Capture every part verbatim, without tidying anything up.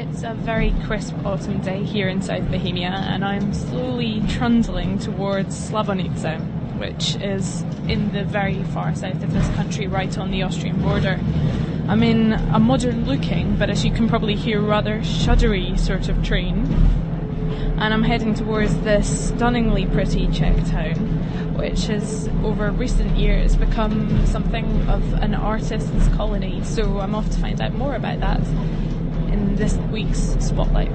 It's a very crisp autumn day here in South Bohemia, and I'm slowly trundling towards Slavonice, which is in the very far south of this country, right on the Austrian border. I'm in a modern-looking, but as you can probably hear, rather shuddery sort of train, and I'm heading towards this stunningly pretty Czech town, which has, over recent years, become something of an artist's colony. So I'm off to find out more about that in this week's Spotlight.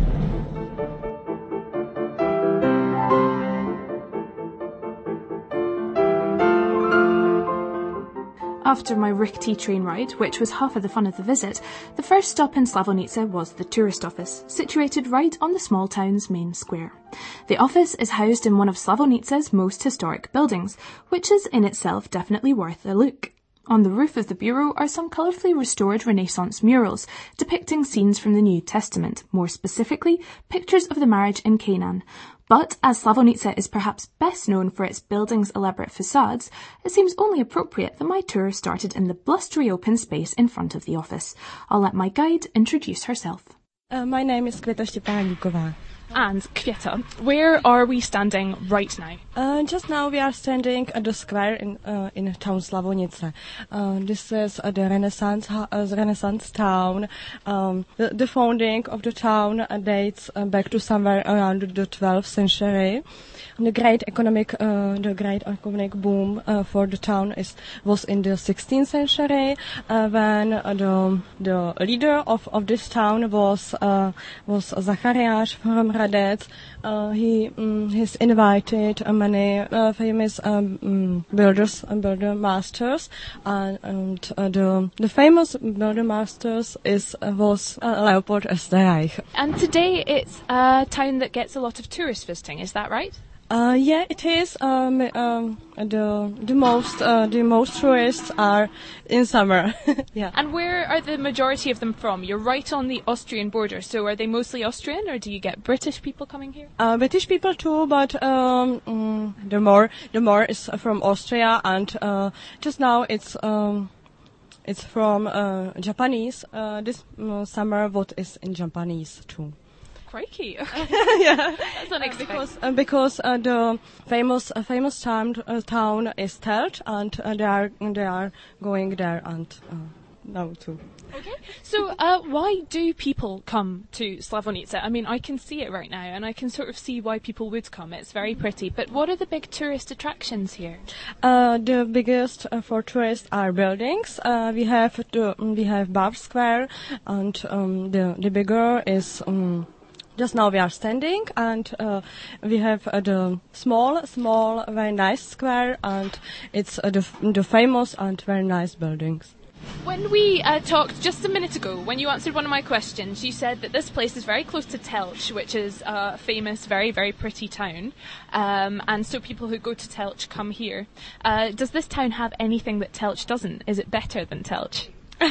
After my rickety train ride, which was half of the fun of the visit, the first stop in Slavonice was the tourist office, situated right on the small town's main square. The office is housed in one of Slavonice's most historic buildings, which is in itself definitely worth a look. On the roof of the bureau are some colourfully restored Renaissance murals depicting scenes from the New Testament, more specifically, pictures of the marriage in Canaan. But as Slavonice is perhaps best known for its buildings' elaborate facades, it seems only appropriate that my tour started in the blustery open space in front of the office. I'll let my guide introduce herself. Uh, my name is Květa Štěpáníková. And Květa, where are we standing right now? Uh, just now we are standing at the square in uh, in town Slavonice. Uh, this is uh, the Renaissance uh, the Renaissance town. Um, the, the founding of the town uh, dates uh, back to somewhere around the twelfth century. The great economic uh, the great economic boom uh, for the town is was in the sixteenth century uh, when uh, the the leader of, of this town was uh, was Zachariáš from Hradec. Uh, he um, he's invited uh, many uh, famous um, um, builders and builder masters, and, and uh, the the famous builder masters is uh, was uh, Leopold Esterreich. And today it's a town that gets a lot of tourists visiting. Is that right? Uh, yeah, it is. Um, um, the the most uh, the most tourists are in summer. Yeah. And where are the majority of them from? You're right on the Austrian border, so are they mostly Austrian, or do you get British people coming here? Uh, British people too, but um, mm, the more the more is from Austria, and uh, just now it's um, it's from uh, Japanese. Uh, this uh, summer, what is in Japanese too. Crikey! Yeah, that's unexpected. Uh, because uh, because uh, the famous uh, famous town uh, town is Telč, and uh, they are they are going there and uh, now too. Okay, so uh, why do people come to Slavonice? I mean, I can see it right now, and I can sort of see why people would come. It's very pretty, but what are the big tourist attractions here? Uh, the biggest uh, for tourists are buildings. Uh, we have the we have Bar Square, and um, the the bigger is. Um, Just now we are standing, and uh, we have uh, the small, small, very nice square, and it's uh, the, the famous and very nice buildings. When we uh, talked just a minute ago, when you answered one of my questions, you said that this place is very close to Telč, which is a famous, very, very pretty town, um, and so people who go to Telč come here. Uh, does this town have anything that Telč doesn't? Is it better than Telč?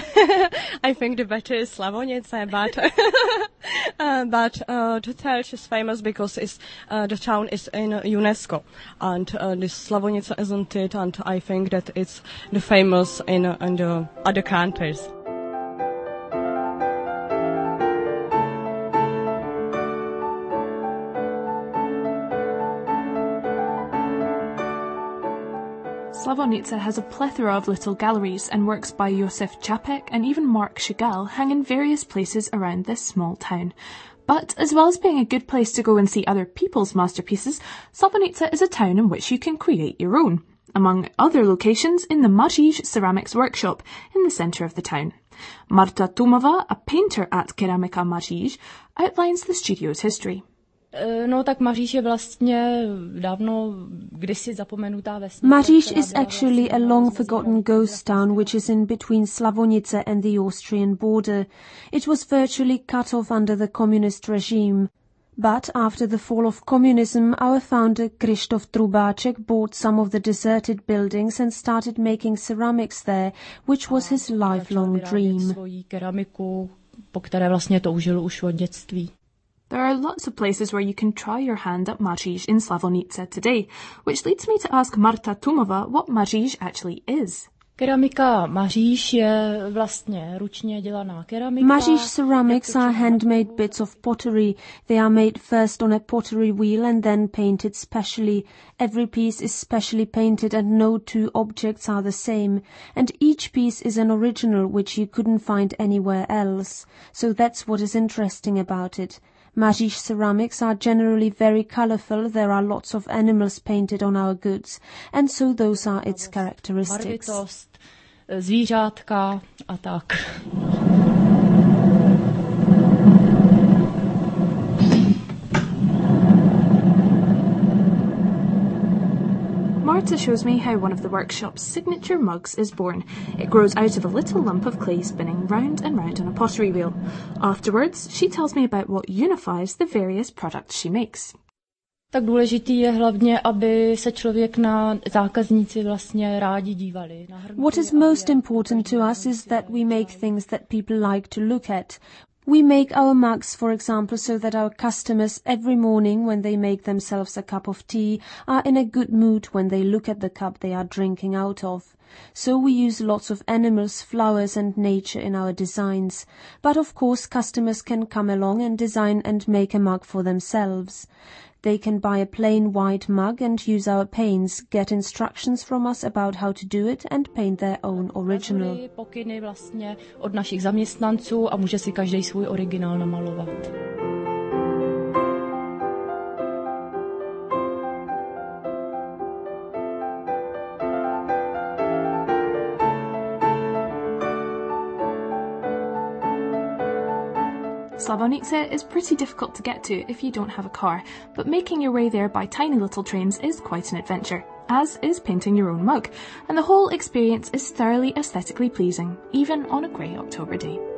I think the better is Slavonice, but uh, but uh, the Telč is famous because it's, uh, the town is in uh, UNESCO, and uh, this Slavonice isn't it, and I think that it's the famous in, uh, in the other countries. Slavonice has a plethora of little galleries, and works by Josef Čapek and even Marc Chagall hang in various places around this small town. But as well as being a good place to go and see other people's masterpieces, Slavonice is a town in which you can create your own, among other locations in the Maříž ceramics workshop in the centre of the town. Marta Tumova, a painter at Keramika Maříž, outlines the studio's history. No tak Maříž je vlastně dávno kdysi zapomenutá vesnice. Maříž is actually a long-forgotten ghost town which is in between Slavonice and the Austrian border. It was virtually cut off under the communist regime. But after the fall of communism, our founder Krzysztof Trubáček bought some of the deserted buildings and started making ceramics there, which was his lifelong dream. Svoji keramiku, po které vlastně toužil už od dětství. There are lots of places where you can try your hand at Maříž in Slavonice today, which leads me to ask Marta Tumova what Maříž actually is. Keramika Maříš je vlastně ručně dělaná keramika. Maříš ceramics are handmade bits of pottery. They are made first on a pottery wheel and then painted specially. Every piece is specially painted and no two objects are the same. And each piece is an original which you couldn't find anywhere else. So that's what is interesting about it. Maříš ceramics are generally very colorful. There are lots of animals painted on our goods, and so those are its characteristics. Barvitost, zvířátka a tak. Marta shows me how one of the workshop's signature mugs is born. It grows out of a little lump of clay spinning round and round on a pottery wheel. Afterwards, she tells me about what unifies the various products she makes. Tak důležitý je hlavně, aby se člověk na zákazníci vlastně rádi dívali. What is most important to us is that we make things that people like to look at. We make our mugs, for example, so that our customers every morning when they make themselves a cup of tea are in a good mood when they look at the cup they are drinking out of. So we use lots of animals, flowers and nature in our designs. But of course customers can come along and design and make a mug for themselves. They can buy a plain white mug and use our paints, get instructions from us about how to do it and paint their own original. Pokyny vlastně od našich zaměstnanců a může si každý svůj originál namalovat. Slavonice is pretty difficult to get to if you don't have a car, but making your way there by tiny little trains is quite an adventure, as is painting your own mug, and the whole experience is thoroughly aesthetically pleasing, even on a grey October day.